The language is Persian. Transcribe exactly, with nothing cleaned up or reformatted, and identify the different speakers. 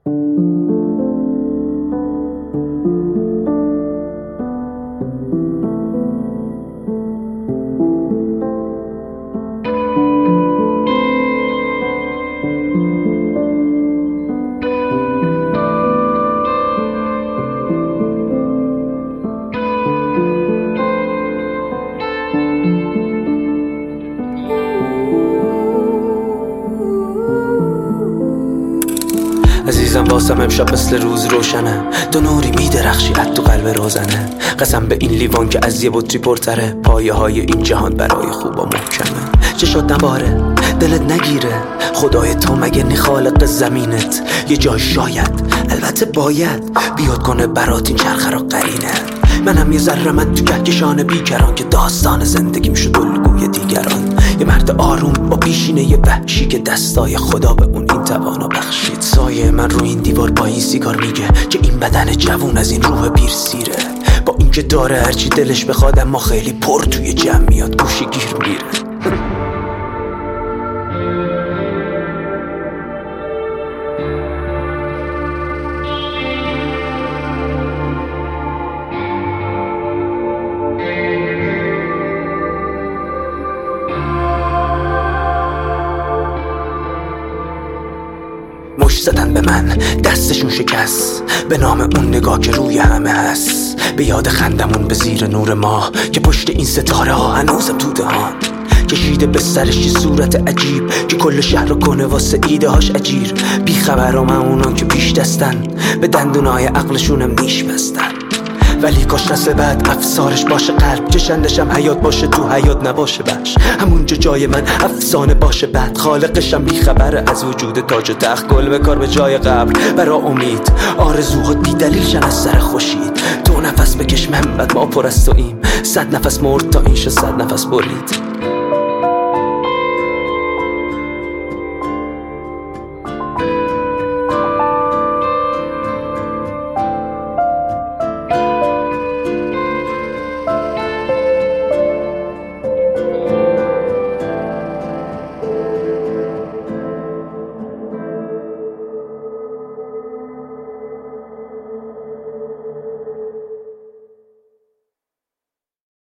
Speaker 1: عزیزم واسم امشب مثل روز روشنه، تو نوری میدرخشی از تو قلب روزنه. قسم به این لیوان که از یه بطری پرتره، پایه های این جهان برای خوبا محکمه. چشات نباره دلت نگیره، خدای تو مگه نی خالق زمینت؟ یه جای شاید البته باید بیاد کنه برات این چرخه را قرینه. منم یه ذره من تو کهکشان بیکران که داستان زندگیم شد الگوی دیگران. یه مرد آروم با پیشینه یه وحشی که دستای خدا به اون این توانا بخشید. سایه من رو این دیوار با این سیگار میگه که این بدن جوون از این روح پیر سیره. با اینکه داره هرچی دلش بخواد اما خیلی پر توی جمع میاد گوشی گیر میره. مشت زدن به من دستشون شکست به نام اون نگاه که روی همه هست. به یاد خندمون به زیر نور ماه که پشت این ستاره ها هنوزم تو دهان. کشیده به سرش یه صورت عجیب که کل شهر رو کنه واسه ایده هاش اجیر. بی خبرام اونان که پیش دستن به دندونای عقلشونم نیش بستن. ولی کاش نسل بعد افسارش باشه قلب، کشندشم حیات باشه تو حیات نباشه بخش. همونجا جای من افسانه باشه بعد خالقشم بیخبره از وجود تاج و تخت. گل به کار به جای قبر برا امید، آرزوها بی دلیل شن از سر خوشید. تو نفس بکش محمد ما پر از توییم، صد نفس مرد تا این شد صد نفس برید.